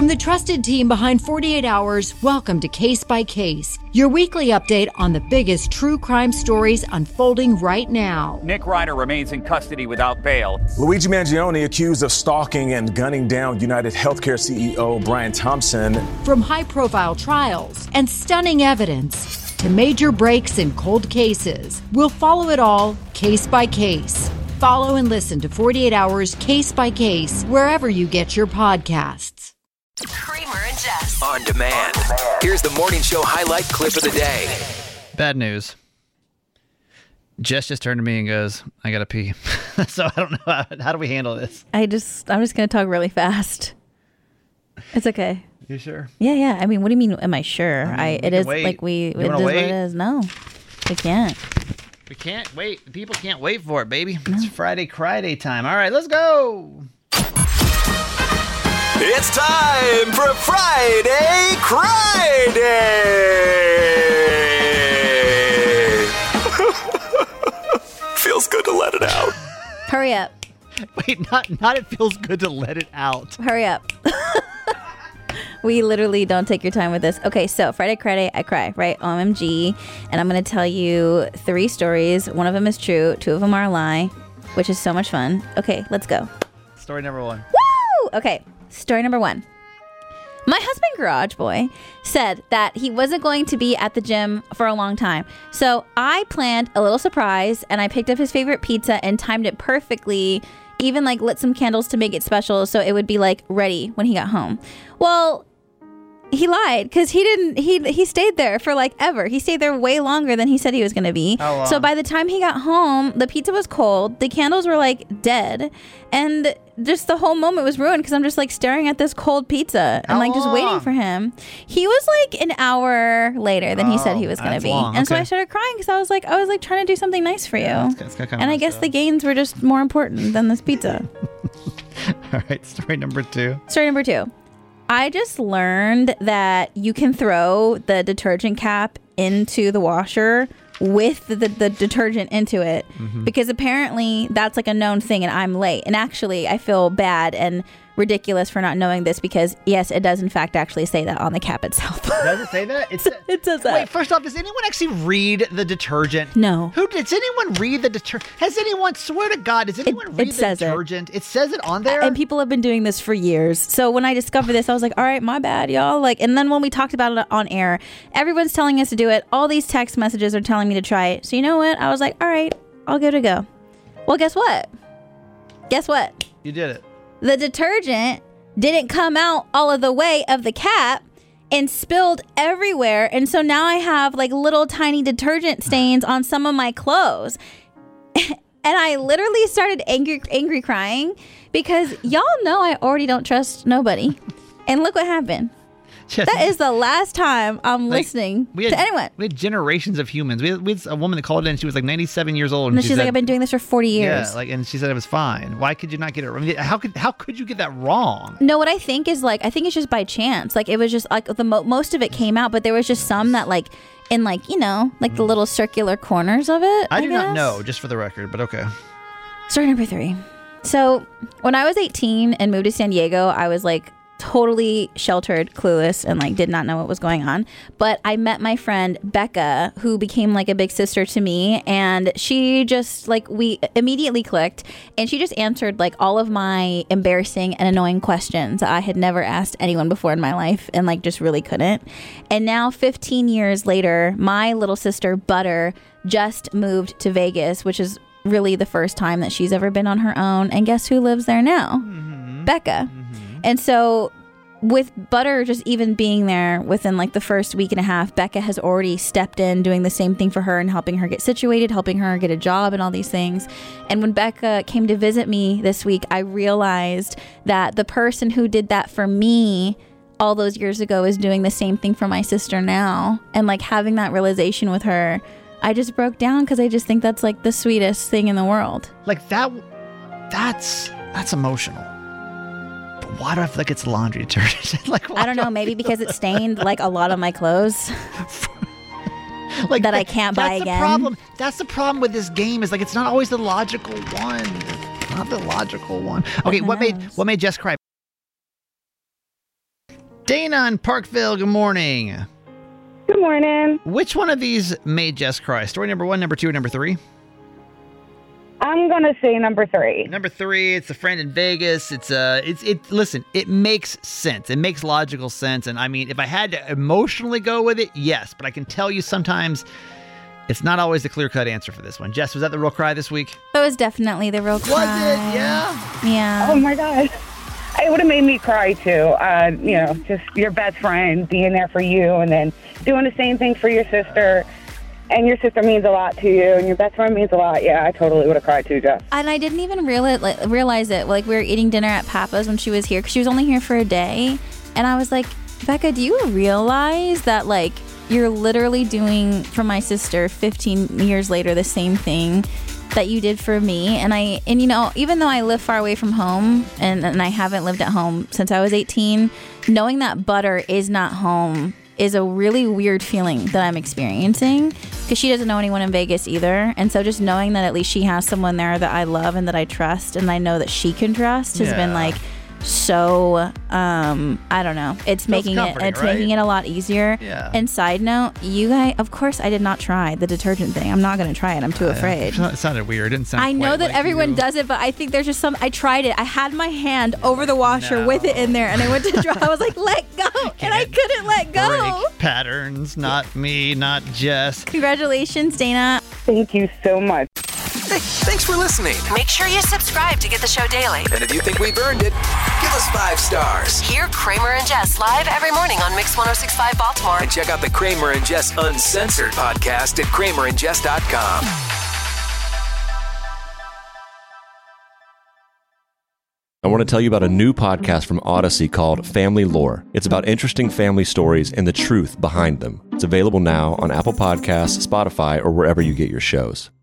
From the trusted team behind 48 Hours, welcome to Case by Case, your weekly update on the biggest true crime stories unfolding right now. Nick Reiner remains in custody without bail. Luigi Mangione accused of stalking and gunning down United Healthcare CEO Brian Thompson. From high-profile trials and stunning evidence to major breaks in cold cases, we'll follow it all case by case. Follow and listen to 48 Hours Case by Case wherever you get your podcasts. Kramer and Jess. On demand. Here's the morning show highlight clip of the day. Bad news. Jess just turned to me and goes, I gotta pee. So I don't know. How do we handle this? I'm just going to talk really fast. It's okay. You sure? Yeah. I mean, what do you mean, am I sure? It is wait. like it is what it is. No, we can't. We can't wait. People can't wait for it, baby. No. It's Friday Cry Day time. All right, let's go. It's time for Friday Cry Day. Feels good to let it out. Hurry up. Wait, not it feels good to let it out. Hurry up. We literally don't take your time with this. Okay, so Friday Cry Day, I cry, right? OMG. And I'm going to tell you 3 stories. One of them is true. 2 of them are a lie, which is so much fun. Okay, let's go. Story number 1. Woo! Okay. Story number 1. My husband, Garage Boy, said that he wasn't going to be at the gym for a long time. So I planned a little surprise and I picked up his favorite pizza and timed it perfectly, even like lit some candles to make it special so it would be like ready when he got home. Well, he lied because he stayed there for like ever. He stayed there way longer than he said he was going to be. How long? So by the time he got home, the pizza was cold. The candles were like dead. And just the whole moment was ruined because I'm just like staring at this cold pizza and like just waiting for him. He was like an hour later than he said he was going to be. Long. And so I started crying because I was like trying to do something nice for you. And I guess the gains were just more important than this pizza. All right, story number 2. Story number 2. I just learned that you can throw the detergent cap into the washer with the detergent into it because apparently that's like a known thing and I'm late. And actually, I feel bad and ridiculous for not knowing this because, yes, it does in fact actually say that on the cap itself. Does it say that? It says that. Wait, first off, does anyone actually read the detergent? No. Does anyone read the detergent? Has anyone, swear to God, does anyone read the detergent? It says it on there? And people have been doing this for years. So when I discovered this, I was like, all right, my bad, y'all. And then when we talked about it on air, everyone's telling us to do it. All these text messages are telling me to try it. So you know what? I was like, all right, I'll give it a go. Well, guess what? You did it. The detergent didn't come out all of the way of the cap and spilled everywhere. And so now I have like little tiny detergent stains on some of my clothes. And I literally started angry crying because y'all know I already don't trust nobody. And look what happened. That is the last time I'm listening to anyone. We had generations of humans. We had a woman that called in. She was like 97 years old. And she's like, I've been doing this for 40 years. Yeah, and she said it was fine. Why could you not get it? I mean, how could you get that wrong? No, what I think is I think it's just by chance. Like it was just like most of it came out, but there was just some that in the little circular corners of it. I do not know, just for the record, but okay. Story number 3. So when I was 18 and moved to San Diego, I was totally sheltered, clueless, and did not know what was going on. But I met my friend Becca, who became a big sister to me, and she just we immediately clicked, and she just answered all of my embarrassing and annoying questions I had never asked anyone before in my life, and just really couldn't. And now 15 years later, my little sister Butter just moved to Vegas, which is really the first time that she's ever been on her own. And guess who lives there now? Becca. And so with Butter just even being there within the first week and a half, Becca has already stepped in doing the same thing for her and helping her get situated, helping her get a job and all these things. And when Becca came to visit me this week, I realized that the person who did that for me all those years ago is doing the same thing for my sister now. And having that realization with her, I just broke down because I just think that's the sweetest thing in the world. That's emotional. Why do I feel like it's laundry detergent? I don't know. Maybe because it stained a lot of my clothes that I can't buy again. That's the problem with this game is it's not always the logical one. It's not the logical one. Okay, what made Jess cry? Dana in Parkville, good morning. Good morning. Which one of these made Jess cry? Story number 1, number 2, or number 3? I'm going to say number 3. Number 3, it's a friend in Vegas. Listen, it makes sense. It makes logical sense. And I mean, if I had to emotionally go with it, yes. But I can tell you sometimes it's not always the clear-cut answer for this one. Jess, was that the real cry this week? It was definitely the real cry. Was it? Yeah? Yeah. Oh, my God. It would have made me cry, too. Just your best friend being there for you and then doing the same thing for your sister. And your sister means a lot to you, and your best friend means a lot. Yeah, I totally would have cried too, Jess. And I didn't even realize it. Like, we were eating dinner at Papa's when she was here, because she was only here for a day. And I was like, Becca, do you realize that, like, you're literally doing for my sister 15 years later the same thing that you did for me? And even though I live far away from home, and I haven't lived at home since I was 18, knowing that butter is not home is a really weird feeling that I'm experiencing, because she doesn't know anyone in Vegas either. And so just knowing that at least she has someone there that I love and that I trust and I know that she can trust has been like so I don't know. It's making it a lot easier. Yeah. And side note, you guys, of course I did not try the detergent thing. I'm not going to try it. I'm too afraid. It sounded weird. It didn't sound I know quite that like everyone you. does it, but I think there's just some. I tried it. I had my hand over the washer with it in there, and I went to dry. I was like, let go, and I couldn't let go. Break patterns, not me, not Jess. Congratulations, Dana. Thank you so much. Hey, thanks for listening. Make sure you subscribe to get the show daily. And if you think we've earned it, give us 5 stars. Hear Kramer and Jess live every morning on Mix 106.5 Baltimore. And check out the Kramer and Jess Uncensored podcast at kramerandjess.com. I want to tell you about a new podcast from Odyssey called Family Lore. It's about interesting family stories and the truth behind them. It's available now on Apple Podcasts, Spotify, or wherever you get your shows.